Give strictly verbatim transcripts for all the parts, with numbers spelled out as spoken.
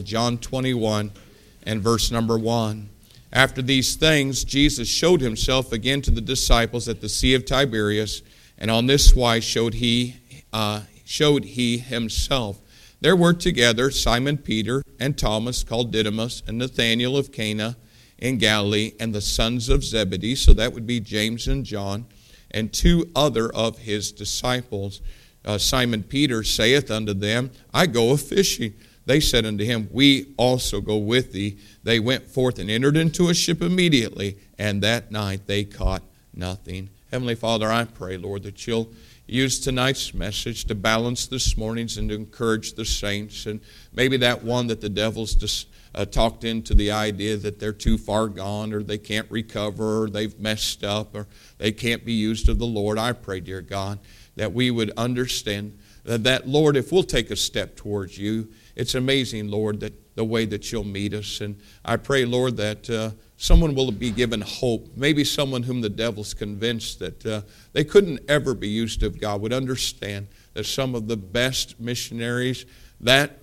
John twenty-one and verse number one. After these things, Jesus showed himself again to the disciples at the Sea of Tiberias, and on this wise showed he, uh, showed he himself. There were together Simon Peter and Thomas called Didymus and Nathanael of Cana in Galilee and the sons of Zebedee, so that would be James and John, and two other of his disciples. Uh, Simon Peter saith unto them, I go a-fishing. They said unto him, we also go with thee. They went forth and entered into a ship immediately, and that night they caught nothing. Heavenly Father, I pray, Lord, that you'll use tonight's message to balance this morning's and to encourage the saints. And maybe that one that the devil's just uh, talked into the idea that they're too far gone, or they can't recover, or they've messed up, or they can't be used of the Lord. I pray, dear God, that we would understand that, that, Lord, if we'll take a step towards you, it's amazing, Lord, that the way that you'll meet us. And I pray, Lord, that uh, someone will be given hope. Maybe someone whom the devil's convinced that uh, they couldn't ever be used of God would understand that some of the best missionaries that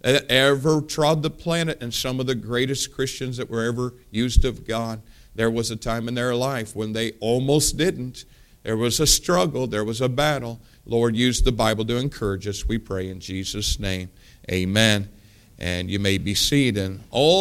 ever trod the planet and some of the greatest Christians that were ever used of God, there was a time in their life when they almost didn't. There was a struggle. There was a battle. Lord, use the Bible to encourage us. We pray in Jesus' name. Amen. And you may be seated.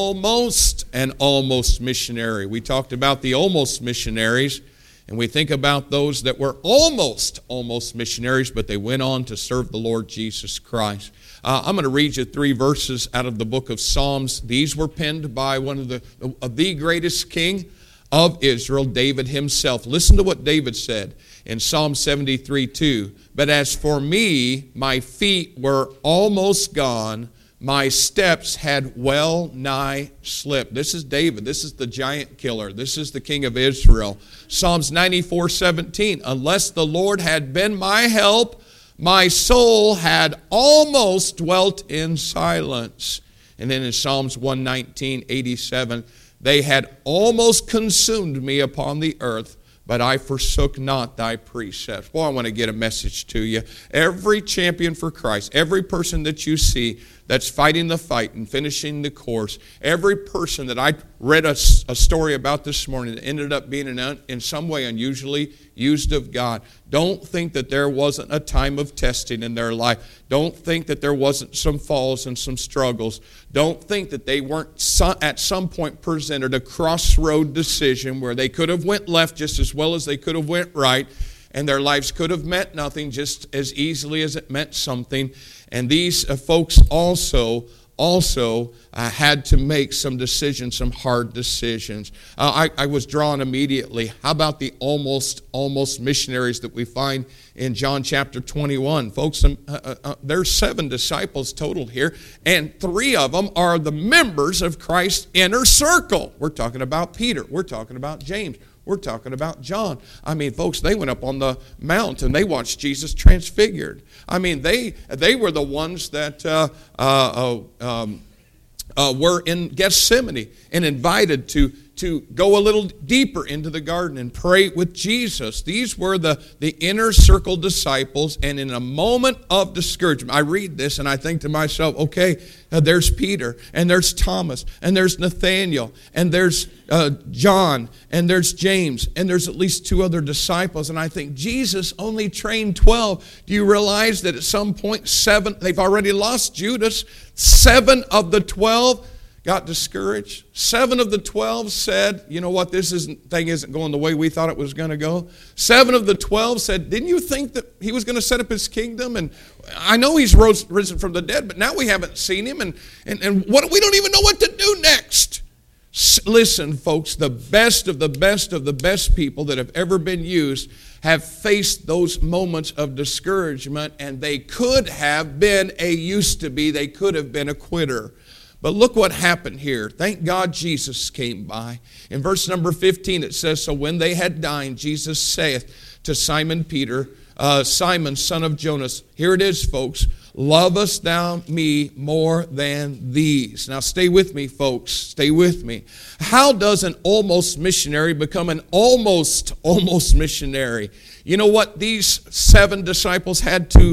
Almost an almost missionary. We talked about the almost missionaries, and we think about those that were almost, almost missionaries, but they went on to serve the Lord Jesus Christ. Uh, I'm going to read you three verses out of the book of Psalms. These were penned by one of the, of the greatest king of Israel, David himself. Listen to what David said in Psalm seventy-three two. But as for me, my feet were almost gone. My steps had well nigh slipped. This is David. This is the giant killer. This is the king of Israel. Psalms ninety-four seventeen. Unless the Lord had been my help, my soul had almost dwelt in silence. And then in Psalms one nineteen eighty-seven, they had almost consumed me upon the earth, but I forsook not thy precepts. Boy, I want to get a message to you. Every champion for Christ, every person that you see that's fighting the fight and finishing the course, every person that I read a, a story about this morning that ended up being in, in some way unusually used of God, don't think that there wasn't a time of testing in their life. Don't think that there wasn't some falls and some struggles. Don't think that they weren't so, at some point presented a crossroad decision where they could have went left just as well as they could have went right, and their lives could have meant nothing just as easily as it meant something. And these uh, folks also also uh, had to make some decisions, some hard decisions. Uh, I, I was drawn immediately. How about the almost, almost missionaries that we find in John chapter twenty-one? Folks, um, uh, uh, there's seven disciples total here, and three of them are the members of Christ's inner circle. We're talking about Peter. We're talking about James. We're talking about John. I mean, folks, they went up on the mount and they watched Jesus transfigured. I mean, they they were the ones that uh, uh, um, uh, were in Gethsemane and invited to, to go a little deeper into the garden and pray with Jesus. These were the, the inner circle disciples, and in a moment of discouragement, I read this and I think to myself, okay, uh, there's Peter, and there's Thomas, and there's Nathanael, and there's uh, John, and there's James, and there's at least two other disciples, and I think Jesus only trained twelve. Do you realize that at some point, seven, they've already lost Judas, seven of the twelve got discouraged. Seven of the twelve said, you know what, this isn't, thing isn't going the way we thought it was going to go. Seven of the twelve said, didn't you think that he was going to set up his kingdom? And I know he's rose, risen from the dead, but now we haven't seen him, and, and, and what, we don't even know what to do next. S- listen, folks, the best of the best of the best people that have ever been used have faced those moments of discouragement, and they could have been a used to be, they could have been a quitter. But look what happened here. Thank God Jesus came by. In verse number fifteen it says, so when they had dined, Jesus saith to Simon Peter, uh, Simon, son of Jonas, here it is, folks, lovest thou me more than these? Now stay with me, folks. Stay with me. How does an almost missionary become an almost, almost missionary? You know what these seven disciples had to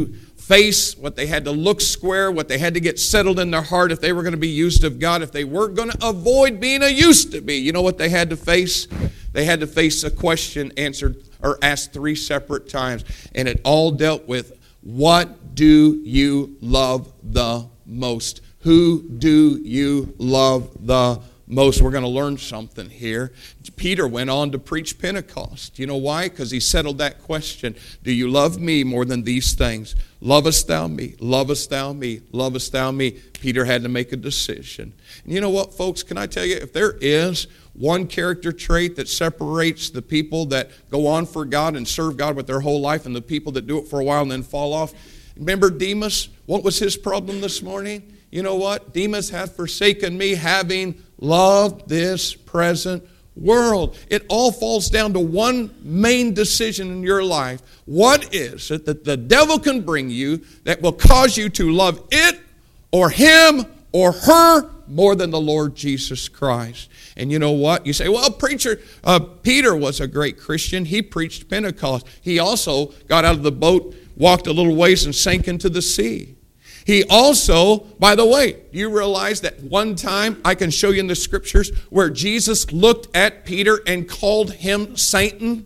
face, what they had to look square, what they had to get settled in their heart if they were going to be used of God, if they weren't going to avoid being a used to be. You know what they had to face? They had to face a question answered or asked three separate times, and it all dealt with, what do you love the most? Who do you love the most? We're going to learn something here. Peter went on to preach Pentecost. You know why? Because he settled that question. Do you love me more than these things? Lovest thou me? Lovest thou me? Lovest thou me? Peter had to make a decision. And you know what, folks? Can I tell you, if there is one character trait that separates the people that go on for God and serve God with their whole life and the people that do it for a while and then fall off, remember Demas? What was his problem this morning? You know what? Demas hath forsaken me, having loved this present world. It all falls down to one main decision in your life. What is it that the devil can bring you that will cause you to love it or him or her more than the Lord Jesus Christ? And you know what? You say, well, preacher, uh, Peter was a great Christian. He preached Pentecost. He also got out of the boat, walked a little ways, and sank into the sea. He also, by the way, do you realize that one time, I can show you in the scriptures, where Jesus looked at Peter and called him Satan?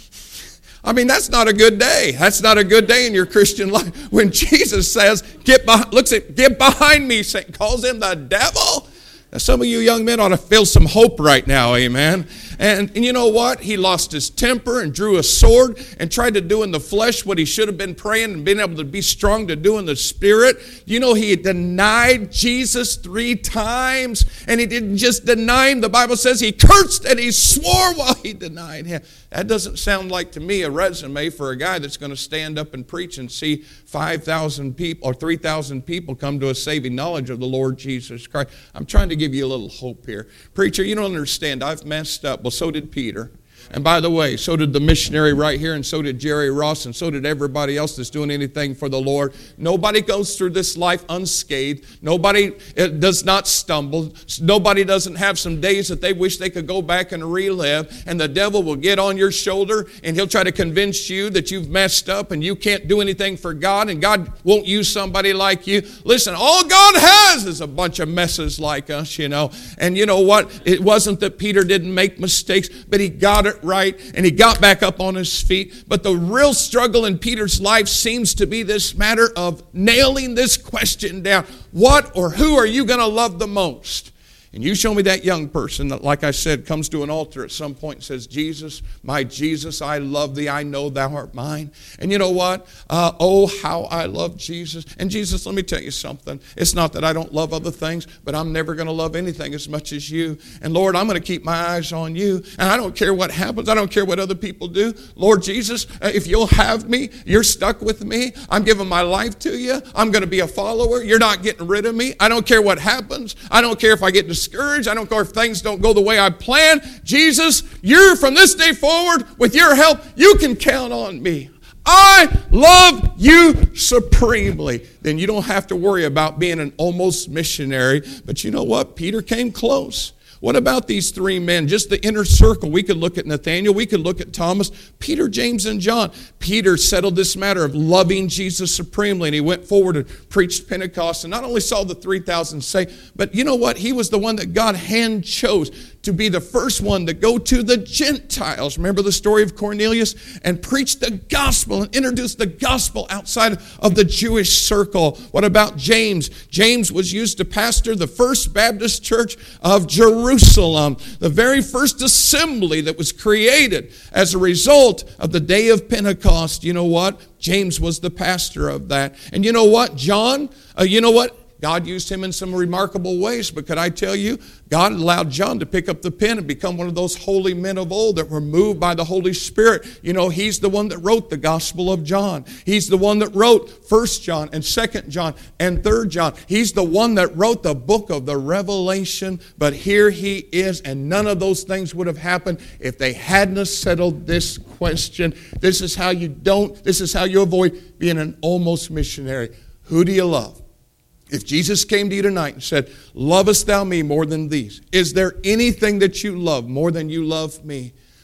I mean, that's not a good day. That's not a good day in your Christian life. When Jesus says, get behind, looks at, get behind me, Satan, calls him the devil. Now, some of you young men ought to feel some hope right now, amen? And, and you know what? He lost his temper and drew a sword and tried to do in the flesh what he should have been praying and been able to be strong to do in the spirit. You know, he denied Jesus three times. And he didn't just deny him. The Bible says he cursed and he swore while he denied him. That doesn't sound like to me a resume for a guy that's going to stand up and preach and see five thousand people or three thousand people come to a saving knowledge of the Lord Jesus Christ. I'm trying to give you a little hope here. Preacher, you don't understand. I've messed up. Well, so did Peter. And by the way, so did the missionary right here, and so did Jerry Ross, and so did everybody else that's doing anything for the Lord. Nobody goes through this life unscathed. Nobody does not stumble. Nobody doesn't have some days that they wish they could go back and relive. And the devil will get on your shoulder, and he'll try to convince you that you've messed up and you can't do anything for God, and God won't use somebody like you. Listen, all God has is a bunch of messes like us, you know. And you know what? It wasn't that Peter didn't make mistakes, but he got it right, and he got back up on his feet. But the real struggle in Peter's life seems to be this matter of nailing this question down. What or who are you going to love the most? And you show me that young person that, like I said, comes to an altar at some point and says, Jesus, my Jesus, I love thee. I know thou art mine. And you know what? Uh, oh, how I love Jesus. And Jesus, let me tell you something. It's not that I don't love other things, but I'm never going to love anything as much as you. And Lord, I'm going to keep my eyes on you. And I don't care what happens. I don't care what other people do. Lord Jesus, if you'll have me, you're stuck with me. I'm giving my life to you. I'm going to be a follower. You're not getting rid of me. I don't care what happens. I don't care if I get discouraged. I don't care if things don't go the way I plan. Jesus, you're from this day forward, with your help, you can count on me. I love you supremely. Then you don't have to worry about being an almost missionary. But you know what? Peter came close. What about these three men? Just the inner circle. We could look at Nathaniel. We could look at Thomas, Peter, James, and John. Peter settled this matter of loving Jesus supremely, and he went forward and preached Pentecost, and not only saw the three thousand saved, but you know what? He was the one that God hand chose to be the first one to go to the Gentiles. Remember the story of Cornelius? And preach the gospel and introduce the gospel outside of the Jewish circle. What about James? James was used to pastor the First Baptist Church of Jerusalem, the very first assembly that was created as a result of the day of Pentecost. You know what? James was the pastor of that. And you know what? John, uh, you know what? God used him in some remarkable ways, but could I tell you, God allowed John to pick up the pen and become one of those holy men of old that were moved by the Holy Spirit. You know, he's the one that wrote the Gospel of John. He's the one that wrote First John and Second John and Third John. He's the one that wrote the book of the Revelation. But here he is, and none of those things would have happened if they hadn't settled this question. This is how you don't, this is how you avoid being an almost missionary. Who do you love? If Jesus came to you tonight and said, lovest thou me more than these? Is there anything that you love more than you love me?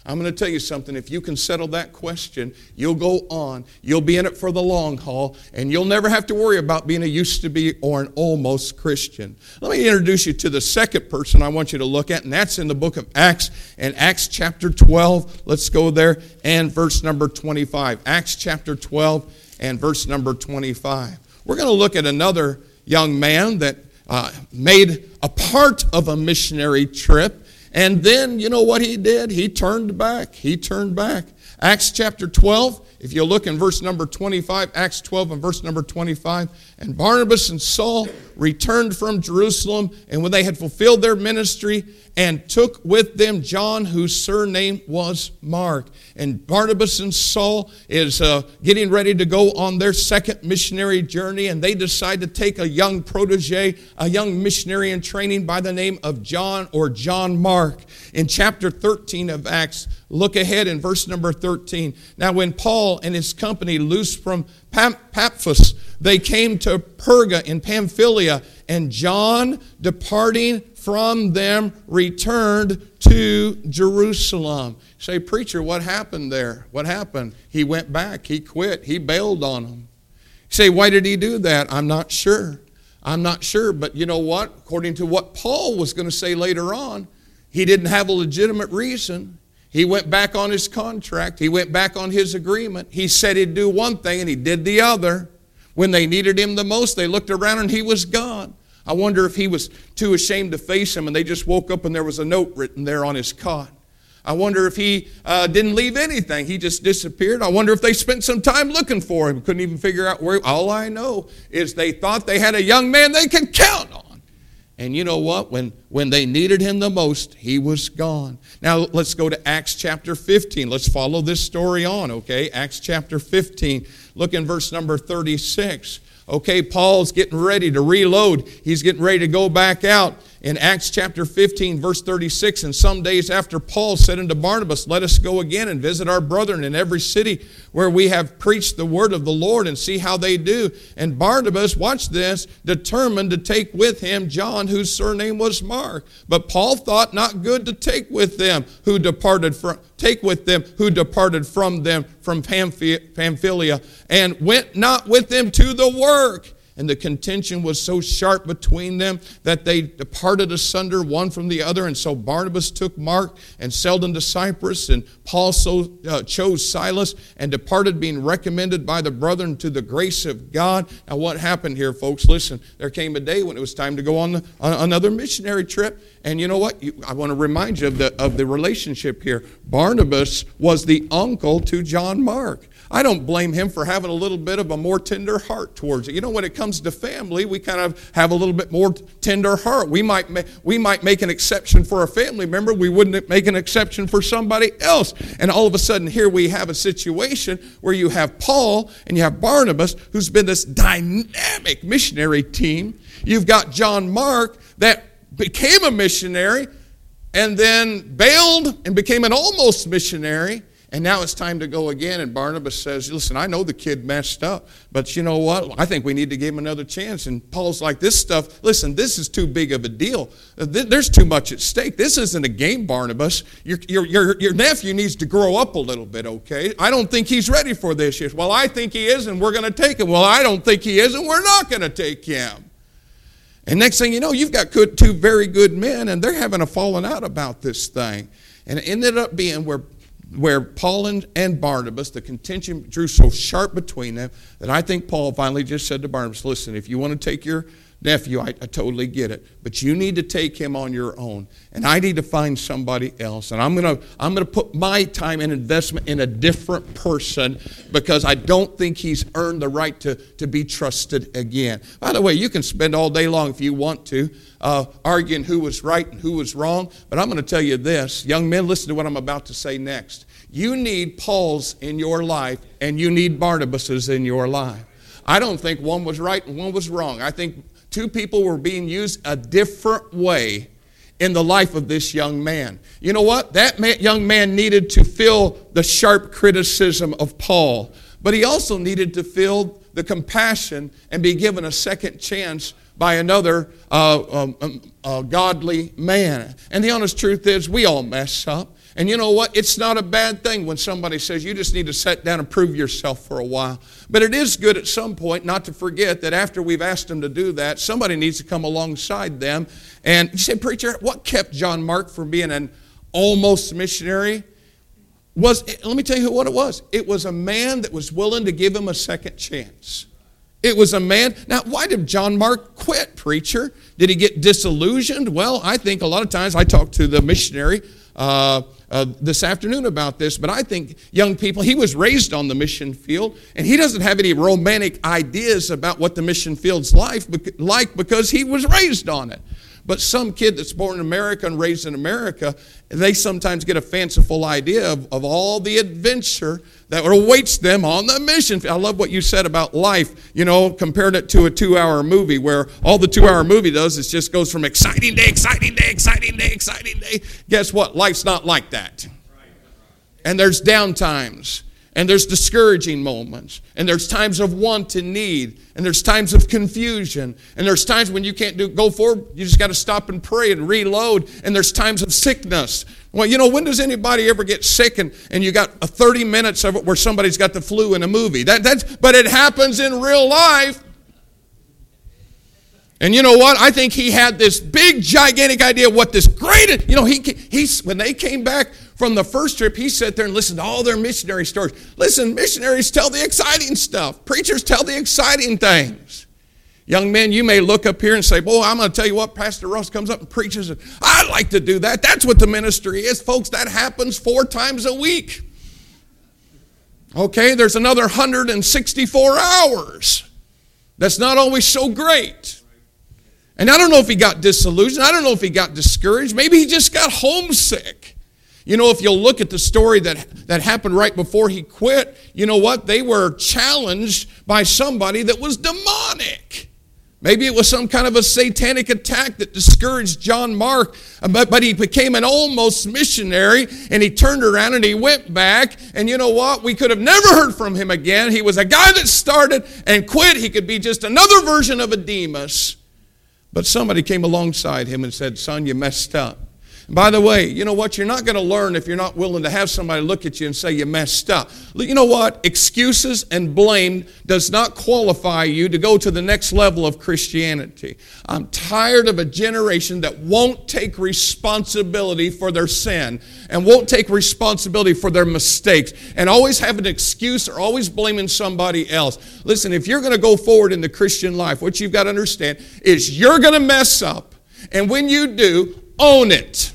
I'm going to tell you something. If you can settle that question, you'll go on. You'll be in it for the long haul, and you'll never have to worry about being a used to be or an almost Christian. Let me introduce you to the second person I want you to look at, and that's in the book of Acts, and Acts chapter twelve. Let's go there, and verse number twenty-five. Acts chapter twelve and verse number twenty-five. We're going to look at another young man that uh, made a part of a missionary trip. And then, you know what he did? He turned back. He turned back. Acts chapter twelve, if you look in verse number twenty-five, Acts twelve and verse number twenty-five, and Barnabas and Saul returned from Jerusalem, and when they had fulfilled their ministry, and took with them John, whose surname was Mark. And Barnabas and Saul is uh, getting ready to go on their second missionary journey, and they decide to take a young protege, a young missionary in training by the name of John or John Mark. In chapter thirteen of Acts, look ahead in verse number thirteen. Now when Paul and his company loosed from Paphos, they came to Perga in Pamphylia, and John, departing from them, returned to Jerusalem. Say, preacher, what happened there? What happened? He went back. He quit. He bailed on them. Say, why did he do that? I'm not sure. I'm not sure. But you know what? According to what Paul was going to say later on, he didn't have a legitimate reason. He went back on his contract. He went back on his agreement. He said he'd do one thing and he did the other. When they needed him the most, they looked around and he was gone. I wonder if he was too ashamed to face him and they just woke up and there was a note written there on his cot. I wonder if he uh, didn't leave anything. He just disappeared. I wonder if they spent some time looking for him. Couldn't even figure out where. All I know is they thought they had a young man they could count on. And you know what? When, when they needed him the most, he was gone. Now let's go to Acts chapter fifteen. Let's follow this story on, okay? Acts chapter fifteen. Look in verse number thirty-six. Okay, Paul's getting ready to reload. He's getting ready to go back out. In Acts chapter fifteen, verse thirty-six, and some days after Paul said unto Barnabas, let us go again and visit our brethren in every city where we have preached the word of the Lord and see how they do. And Barnabas, watch this, determined to take with him John, whose surname was Mark. But Paul thought not good to take with them who departed from take with them who departed from them from Pamphylia, and went not with them to the work. And the contention was so sharp between them that they departed asunder one from the other. And so Barnabas took Mark and sailed into Cyprus, and Paul so, uh, chose Silas and departed, being recommended by the brethren to the grace of God. Now what happened here, folks? Listen, there came a day when it was time to go on, the, on another missionary trip. And you know what? You, I want to remind you of the, of the relationship here. Barnabas was the uncle to John Mark. I don't blame him for having a little bit of a more tender heart towards it. You know, when it comes to family, we kind of have a little bit more tender heart. We might, ma- we might make an exception for a family member. We wouldn't make an exception for somebody else. And all of a sudden, here we have a situation where you have Paul and you have Barnabas, who's been this dynamic missionary team. You've got John Mark that became a missionary and then bailed and became an almost missionary. And now it's time to go again. And Barnabas says, listen, I know the kid messed up, but you know what? I think we need to give him another chance. And Paul's like, this stuff, listen, this is too big of a deal. There's too much at stake. This isn't a game, Barnabas. Your, your, your, your nephew needs to grow up a little bit, okay? I don't think he's ready for this yet. Well, I think he is, and we're going to take him. Well, I don't think he is, and we're not going to take him. And next thing you know, you've got good, two very good men, and they're having a falling out about this thing. And it ended up being where where Paul and, and Barnabas, the contention drew so sharp between them that I think Paul finally just said to Barnabas, listen, if you want to take your nephew, I, I totally get it, but you need to take him on your own, and I need to find somebody else, and I'm going to I'm going to put my time and investment in a different person because I don't think he's earned the right to, to be trusted again. By the way, you can spend all day long if you want to uh, arguing who was right and who was wrong, but I'm going to tell you this, young men, listen to what I'm about to say next. You need Paul's in your life, and you need Barnabas's in your life. I don't think one was right and one was wrong. I think two people were being used a different way in the life of this young man. You know what? That man, young man needed to feel the sharp criticism of Paul, but he also needed to feel the compassion and be given a second chance by another uh, um, um, uh, godly man. And the honest truth is, we all mess up. And you know what? It's not a bad thing when somebody says you just need to sit down and prove yourself for a while. But it is good at some point not to forget that after we've asked them to do that, somebody needs to come alongside them. And you say, preacher, what kept John Mark from being an almost missionary? Was, let me tell you what it was. It was a man that was willing to give him a second chance. It was a man. Now, why did John Mark quit, preacher? Did he get disillusioned? Well, I think a lot of times I talked to the missionary uh, uh, this afternoon about this, but I think young people, he was raised on the mission field, and he doesn't have any romantic ideas about what the mission field's life like because he was raised on it. But some kid that's born in America and raised in America, they sometimes get a fanciful idea of, of all the adventure that awaits them on the mission. I love what you said about life, you know, compared it to a two-hour movie where all the two-hour movie does is just goes from exciting day, exciting day, exciting day, exciting day. Guess what? Life's not like that. And there's down times. And there's discouraging moments. And there's times of want and need. And there's times of confusion. And there's times when you can't do go forward. You just got to stop and pray and reload. And there's times of sickness. Well, you know, when does anybody ever get sick and, and you got a thirty minutes of it where somebody's got the flu in a movie? That, that's, but it happens in real life. And you know what? I think he had this big, gigantic idea of what this great, you know, he, he, when they came back from the first trip, he sat there and listened to all their missionary stories. Listen, missionaries tell the exciting stuff. Preachers tell the exciting things. Young men, you may look up here and say, boy, I'm going to tell you what, Pastor Ross comes up and preaches. I'd like to do that. That's what the ministry is. Folks, that happens four times a week. Okay, there's another one hundred sixty-four hours. That's not always so great. And I don't know if he got disillusioned. I don't know if he got discouraged. Maybe he just got homesick. You know, if you'll look at the story that, that happened right before he quit, you know what? They were challenged by somebody that was demonic. Maybe it was some kind of a satanic attack that discouraged John Mark, but, but he became an almost missionary, and he turned around and he went back, and you know what? We could have never heard from him again. He was a guy that started and quit. He could be just another version of a Demas. But somebody came alongside him and said, son, you messed up. And by the way, you know what? You're not going to learn if you're not willing to have somebody look at you and say you messed up. You know what? Excuses and blame does not qualify you to go to the next level of Christianity. I'm tired of a generation that won't take responsibility for their sin and won't take responsibility for their mistakes and always have an excuse or always blaming somebody else. Listen, if you're going to go forward in the Christian life, what you've got to understand is you're going to mess up. And when you do, own it.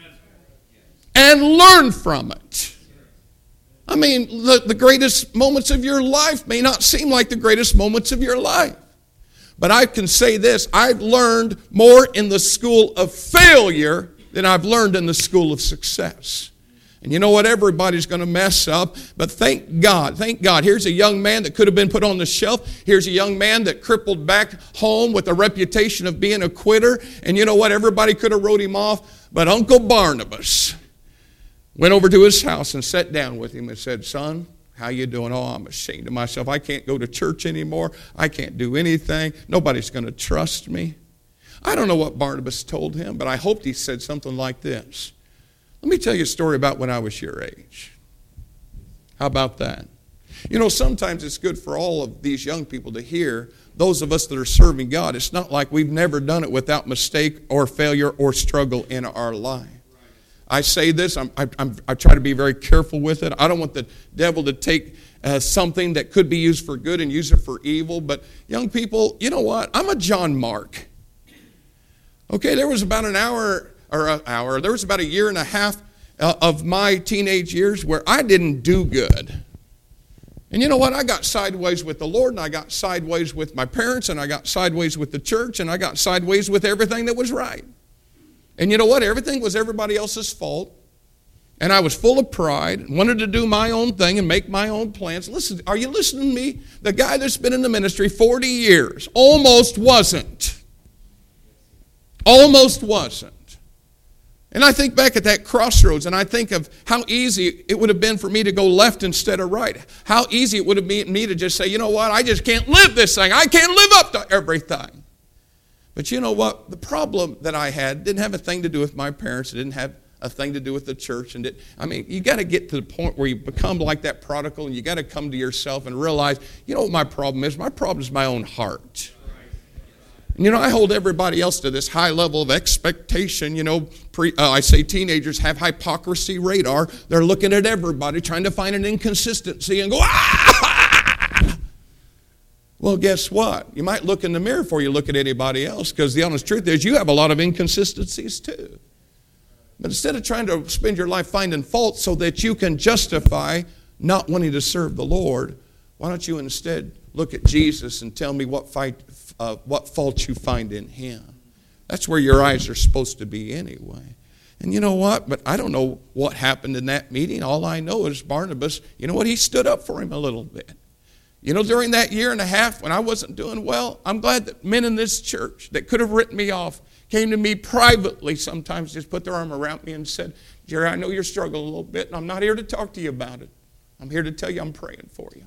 And learn from it. I mean, the, the greatest moments of your life may not seem like the greatest moments of your life. But I can say this, I've learned more in the school of failure than I've learned in the school of success. And you know what? Everybody's going to mess up. But thank God, thank God. Here's a young man that could have been put on the shelf. Here's a young man that crippled back home with a reputation of being a quitter. And you know what? Everybody could have wrote him off. But Uncle Barnabas went over to his house and sat down with him and said, son, how you doing? Oh, I'm ashamed of myself. I can't go to church anymore. I can't do anything. Nobody's going to trust me. I don't know what Barnabas told him, but I hoped he said something like this. Let me tell you a story about when I was your age. How about that? You know, sometimes it's good for all of these young people to hear, those of us that are serving God, it's not like we've never done it without mistake or failure or struggle in our life. I say this, I'm, I'm, I try to be very careful with it. I don't want the devil to take uh, something that could be used for good and use it for evil. But young people, you know what? I'm a John Mark. Okay, there was about an hour, or an hour, there was about a year and a half uh, of my teenage years where I didn't do good. And you know what? I got sideways with the Lord, and I got sideways with my parents, and I got sideways with the church, and I got sideways with everything that was right. And you know what? Everything was everybody else's fault. And I was full of pride, wanted to do my own thing and make my own plans. Listen, are you listening to me? The guy that's been in the ministry forty years almost wasn't. Almost wasn't. And I think back at that crossroads, and I think of how easy it would have been for me to go left instead of right. How easy it would have been me to just say, you know what? I just can't live this thing. I can't live up to everything. But you know what? The problem that I had didn't have a thing to do with my parents. It didn't have a thing to do with the church. And it, I mean, you got to get to the point where you become like that prodigal, and you got to come to yourself and realize, you know what my problem is? My problem is my own heart. And, you know, I hold everybody else to this high level of expectation. You know, pre, uh, I say teenagers have hypocrisy radar. They're looking at everybody, trying to find an inconsistency and go, ah! Well, guess what? You might look in the mirror before you look at anybody else, because the honest truth is you have a lot of inconsistencies too. But instead of trying to spend your life finding fault so that you can justify not wanting to serve the Lord, why don't you instead look at Jesus and tell me what fight, uh, what fault you find in Him? That's where your eyes are supposed to be anyway. And you know what? But I don't know what happened in that meeting. All I know is Barnabas, you know what? He stood up for him a little bit. You know, during that year and a half when I wasn't doing well, I'm glad that men in this church that could have written me off came to me privately sometimes, just put their arm around me and said, Jerry, I know you're struggling a little bit, and I'm not here to talk to you about it. I'm here to tell you I'm praying for you.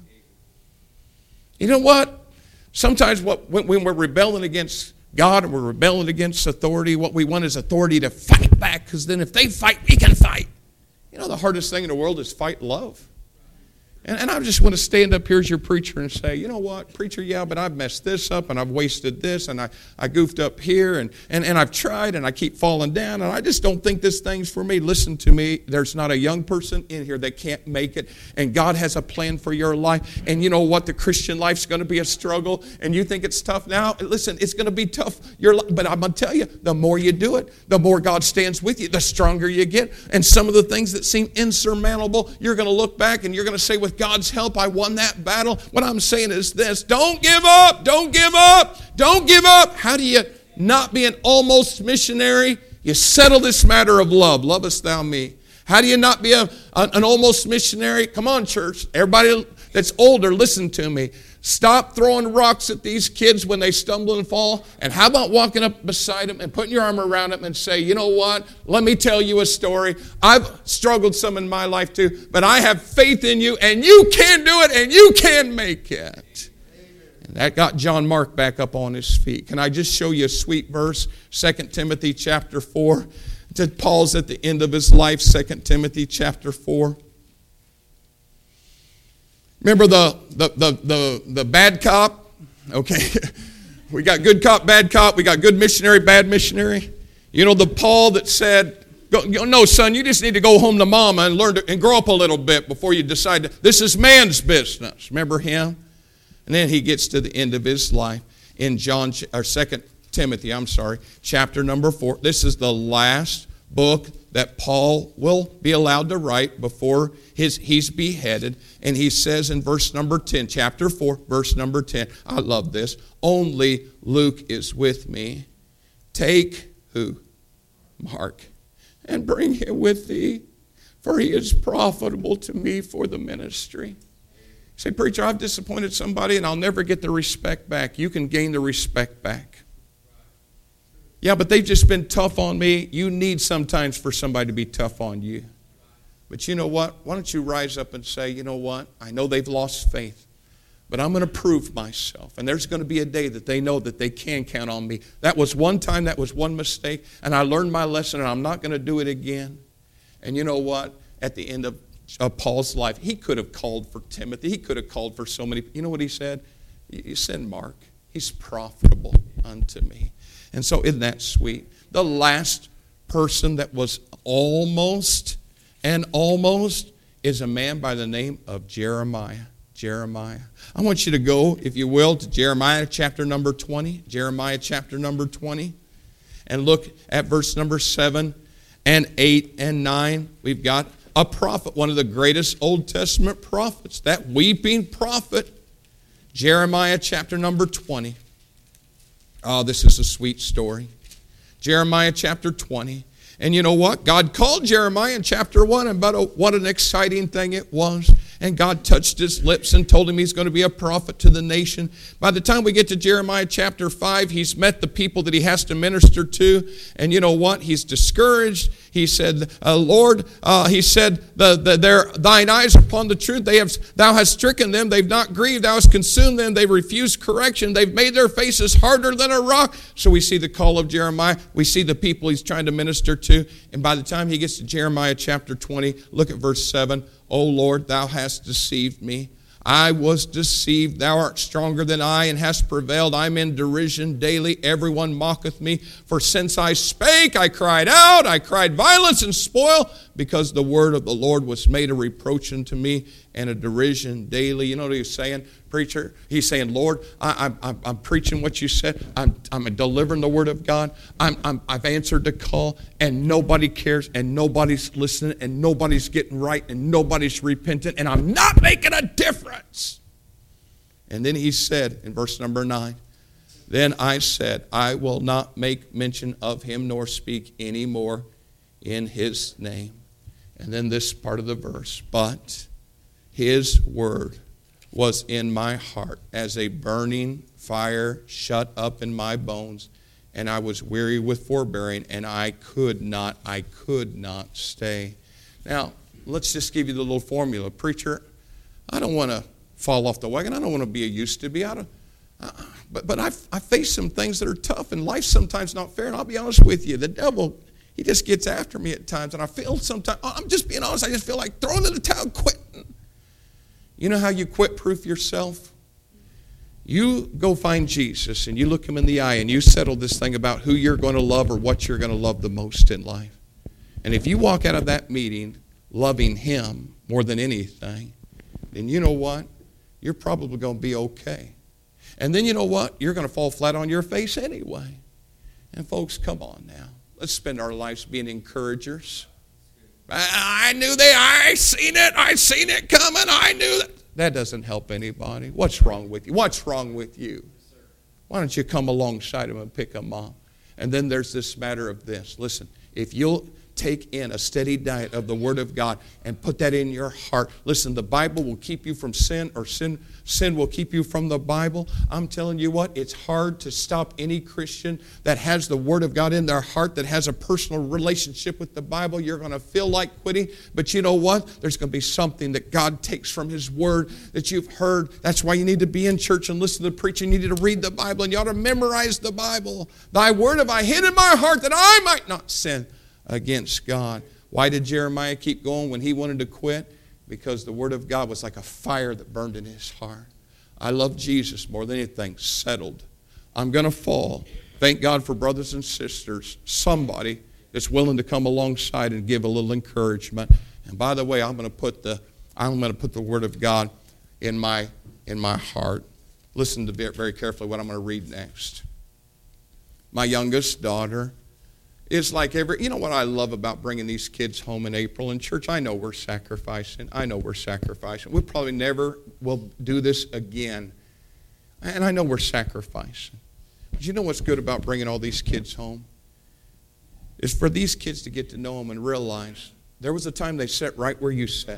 You know what? Sometimes what, when, when we're rebelling against God and we're rebelling against authority, what we want is authority to fight back, because then if they fight, we can fight. You know, the hardest thing in the world is fight love. And, and I just want to stand up here as your preacher and say, you know what, preacher, yeah, but I've messed this up and I've wasted this and I, I goofed up here and, and, and I've tried and I keep falling down and I just don't think this thing's for me. Listen to me. There's not a young person in here that can't make it, and God has a plan for your life. And you know what? The Christian life's going to be a struggle, and you think it's tough now. Listen, it's going to be tough. Your life, but I'm going to tell you, the more you do it, the more God stands with you, the stronger you get. And some of the things that seem insurmountable, you're going to look back and you're going to say, with God's help, I won that battle. What I'm saying is this: don't give up, don't give up, don't give up. How do you not be an almost missionary? You settle this matter of love. Lovest thou me? How do you not be a, an almost missionary? Come on, church. Everybody that's older, listen to me. Stop throwing rocks at these kids when they stumble and fall. And how about walking up beside them and putting your arm around them and say, you know what? Let me tell you a story. I've struggled some in my life too, but I have faith in you, and you can do it, and you can make it. And that got John Mark back up on his feet. Can I just show you a sweet verse? Second Timothy chapter four. Paul's at the end of his life, Second Timothy chapter four. Remember the, the, the, the, the bad cop? Okay. We got good cop, bad cop. We got good missionary, bad missionary. You know, the Paul that said, go, no, son, you just need to go home to mama and learn to, and grow up a little bit before you decide to, this is man's business. Remember him? And then he gets to the end of his life in John, or Second Timothy, I'm sorry, chapter number four. This is the last book that Paul will be allowed to write before his, he's beheaded. And he says in verse number ten, chapter four, verse number ten, I love this. Only Luke is with me. Take who? Mark. And bring him with thee, for he is profitable to me for the ministry. You say, preacher, I've disappointed somebody and I'll never get the respect back. You can gain the respect back. Yeah, but they've just been tough on me. You need sometimes for somebody to be tough on you. But you know what? Why don't you rise up and say, you know what? I know they've lost faith, but I'm going to prove myself. And there's going to be a day that they know that they can count on me. That was one time, that was one mistake, and I learned my lesson, and I'm not going to do it again. And you know what? At the end of, of Paul's life, he could have called for Timothy. He could have called for so many. You know what he said? He send Mark. He's profitable unto me. And so isn't that sweet? The last person that was almost and almost is a man by the name of Jeremiah. Jeremiah. I want you to go, if you will, to Jeremiah chapter number twenty. Jeremiah chapter number twenty. And look at verse number seven and eight and nine. We've got a prophet, one of the greatest Old Testament prophets, that weeping prophet. Jeremiah chapter number twenty. Oh, this is a sweet story. Jeremiah chapter twenty. And you know what? God called Jeremiah in chapter one, and but what an exciting thing it was. And God touched his lips and told him he's going to be a prophet to the nation. By the time we get to Jeremiah chapter five, he's met the people that he has to minister to. And you know what? He's discouraged. He said, uh, Lord, uh, he said, the, the, their, thine eyes upon the truth. They have, thou hast stricken them. They've not grieved. Thou hast consumed them. They've refused correction. They've made their faces harder than a rock. So we see the call of Jeremiah. We see the people he's trying to minister two. And by the time he gets to Jeremiah chapter twenty, look at verse seven. O Lord, thou hast deceived me. I was deceived. Thou art stronger than I, and hast prevailed. I'm in derision daily. Everyone mocketh me. For since I spake, I cried out. I cried violence and spoil, because the word of the Lord was made a reproach unto me, and a derision daily. You know what he's saying, preacher? He's saying, Lord, I, I, I'm, I'm preaching what you said. I'm, I'm delivering the word of God. I'm, I'm, I've answered the call, and nobody cares, and nobody's listening, and nobody's getting right, and nobody's repentant, and I'm not making a difference. And then he said in verse number nine, then I said, I will not make mention of him nor speak any more in his name. And then this part of the verse, but his word was in my heart as a burning fire shut up in my bones, and I was weary with forbearing, and I could not, I could not stay. Now, let's just give you the little formula. Preacher, I don't want to fall off the wagon. I don't want to be a used to be. I don't, uh, but but I, I face some things that are tough, and life's sometimes not fair, and I'll be honest with you. The devil, he just gets after me at times, and I feel sometimes, I'm just being honest, I just feel like throwing in the towel, quitting. You know how you quit-proof yourself? You go find Jesus, and you look him in the eye, and you settle this thing about who you're going to love or what you're going to love the most in life. And if you walk out of that meeting loving him more than anything, then you know what? You're probably going to be okay. And then you know what? You're going to fall flat on your face anyway. And folks, come on now. Let's spend our lives being encouragers. I knew they, I seen it, I seen it coming, I knew that. That doesn't help anybody. What's wrong with you? What's wrong with you? Why don't you come alongside them and pick them up? And then there's this matter of this. Listen, if you'll take in a steady diet of the Word of God and put that in your heart. Listen, the Bible will keep you from sin, or sin sin will keep you from the Bible. I'm telling you what, it's hard to stop any Christian that has the Word of God in their heart, that has a personal relationship with the Bible. You're going to feel like quitting, but you know what? There's going to be something that God takes from His Word that you've heard. That's why you need to be in church and listen to the preaching. You need to read the Bible, and you ought to memorize the Bible. Thy Word have I hid in my heart that I might not sin against God. Why did Jeremiah keep going when he wanted to quit? Because the Word of God was like a fire that burned in his heart. I love Jesus more than anything. Settled. I'm going to fall. Thank God for brothers and sisters. Somebody that's willing to come alongside and give a little encouragement. And by the way, I'm going to put the I'm going to put the Word of God in my in my heart. Listen to very carefully what I'm going to read next. My youngest daughter is like every, you know what I love about bringing these kids home in April in church? I know we're sacrificing. I know we're sacrificing. We probably never will do this again. And I know we're sacrificing. But you know what's good about bringing all these kids home? Is for these kids to get to know them and realize there was a time they sat right where you sat.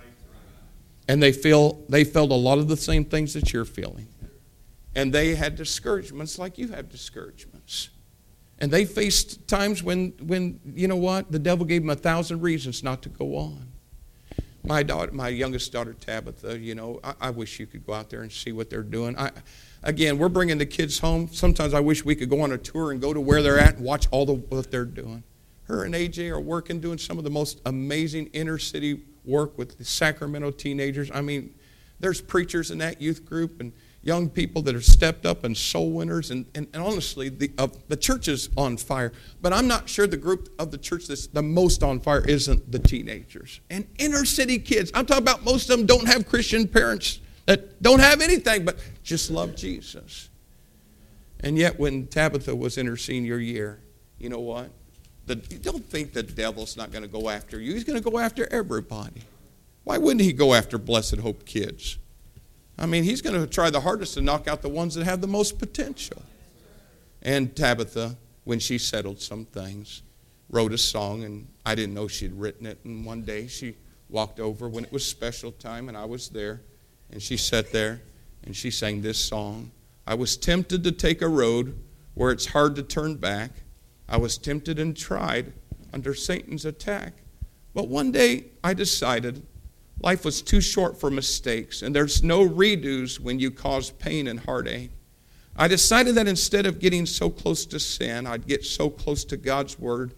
And they feel they felt a lot of the same things that you're feeling. And they had discouragements like you have discouragements. And they faced times when, when, you know what, the devil gave them a thousand reasons not to go on. My daughter, my youngest daughter, Tabitha, you know, I, I wish you could go out there and see what they're doing. I, again, we're bringing the kids home. Sometimes I wish we could go on a tour and go to where they're at and watch all the what they're doing. Her and A J are working, doing some of the most amazing inner city work with the Sacramento teenagers. I mean, there's preachers in that youth group and young people that are stepped up and soul winners, and, and, and honestly, the, uh, the church is on fire. But I'm not sure the group of the church that's the most on fire isn't the teenagers. And inner city kids, I'm talking about most of them don't have Christian parents that don't have anything but just love Jesus. And yet when Tabitha was in her senior year, you know what? The, you don't think the devil's not going to go after you. He's going to go after everybody. Why wouldn't he go after Blessed Hope kids? I mean, he's going to try the hardest to knock out the ones that have the most potential. And Tabitha, when she settled some things, wrote a song, and I didn't know she'd written it. And one day she walked over when it was special time, and I was there, and she sat there, and she sang this song. I was tempted to take a road where it's hard to turn back. I was tempted and tried under Satan's attack. But one day I decided life was too short for mistakes, and there's no redos when you cause pain and heartache. I decided that instead of getting so close to sin, I'd get so close to God's Word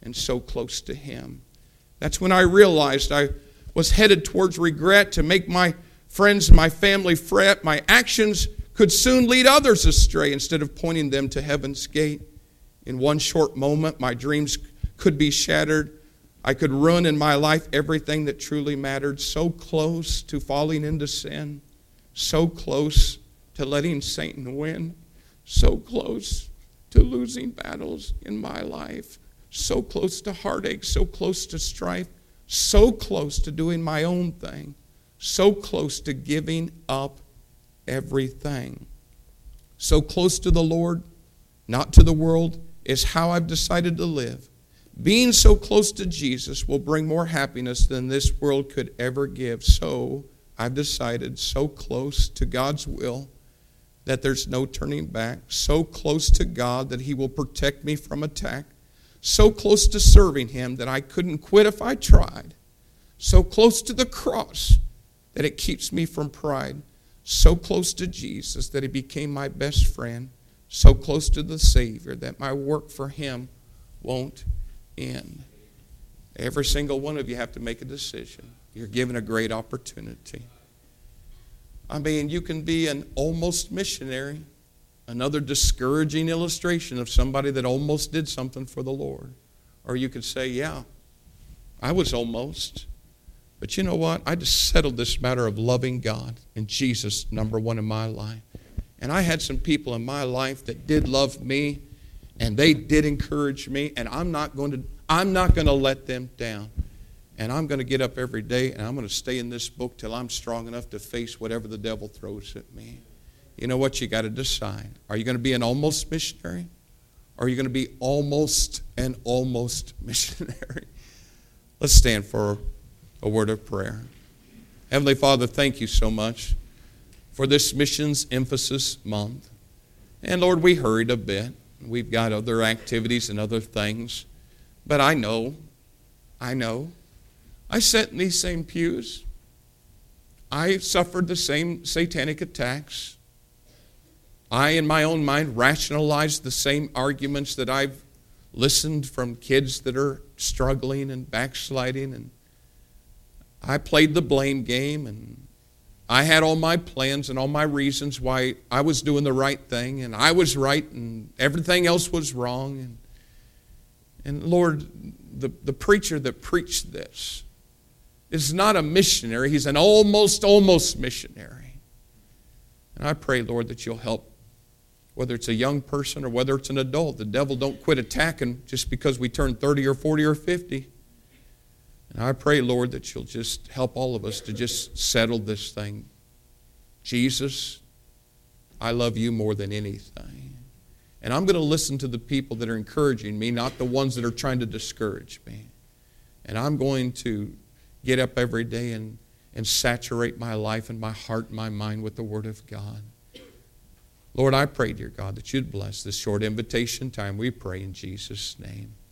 and so close to Him. That's when I realized I was headed towards regret, to make my friends and my family fret. My actions could soon lead others astray instead of pointing them to heaven's gate. In one short moment, my dreams could be shattered. I could ruin in my life everything that truly mattered. So close to falling into sin. So close to letting Satan win. So close to losing battles in my life. So close to heartache. So close to strife. So close to doing my own thing. So close to giving up everything. So close to the Lord, not to the world, is how I've decided to live. Being so close to Jesus will bring more happiness than this world could ever give. So I've decided, so close to God's will that there's no turning back. So close to God that He will protect me from attack. So close to serving Him that I couldn't quit if I tried. So close to the cross that it keeps me from pride. So close to Jesus that He became my best friend. So close to the Savior that my work for Him won't end. Every single one of you have to make a decision. You're given a great opportunity. I mean, you can be an almost missionary. Another discouraging illustration of somebody that almost did something for the Lord. Or you could say, yeah, I was almost. But you know what? I just settled this matter of loving God and Jesus, number one in my life. And I had some people in my life that did love me, and they did encourage me, and I'm not going to I'm not going to let them down. And I'm going to get up every day, and I'm going to stay in this book till I'm strong enough to face whatever the devil throws at me. You know what? You got to decide. Are you going to be an almost missionary? Or are you going to be almost an almost missionary? Let's stand for a word of prayer. Heavenly Father, thank you so much for this Missions Emphasis Month. And Lord, we hurried a bit. We've got other activities and other things. But I know, I know, I sat in these same pews. I suffered the same satanic attacks. I, in my own mind, rationalized the same arguments that I've listened from kids that are struggling and backsliding. And I played the blame game, and I had all my plans and all my reasons why I was doing the right thing, and I was right and everything else was wrong. And, and Lord, the, the preacher that preached this is not a missionary. He's an almost, almost missionary. And I pray, Lord, that you'll help, whether it's a young person or whether it's an adult. The devil don't quit attacking just because we turn thirty or forty or fifty. And I pray, Lord, that you'll just help all of us to just settle this thing. Jesus, I love you more than anything. And I'm going to listen to the people that are encouraging me, not the ones that are trying to discourage me. And I'm going to get up every day and, and saturate my life and my heart and my mind with the Word of God. Lord, I pray, dear God, that you'd bless this short invitation time. We pray in Jesus' name.